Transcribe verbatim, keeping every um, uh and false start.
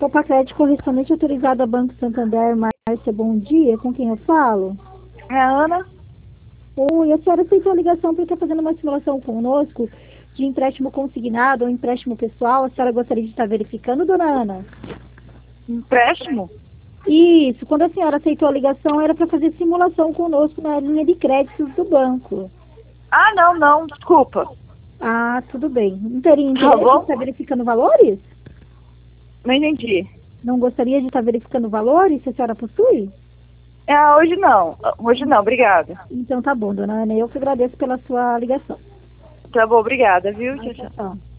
Copa Crédito correspondente autorizado a Banco Santander. Márcia, bom dia. Com quem eu falo? É a Ana? Oi, a senhora aceitou a ligação para estar fazendo uma simulação conosco de empréstimo consignado ou empréstimo pessoal. A senhora gostaria de estar verificando, dona Ana? Empréstimo? Isso, quando a senhora aceitou a ligação, era para fazer simulação conosco na linha de créditos do banco. Ah, não, não, desculpa. Ah, tudo bem. Não teria Por interesse favor? em estar verificando valores? Não entendi. Não gostaria de estar verificando valores, se a senhora possui? Ah, hoje não. Hoje não, obrigada. Então tá bom, dona Ana. Eu que agradeço pela sua ligação. Tá bom, obrigada, viu? Tchau, Tchau, tchau. tchau.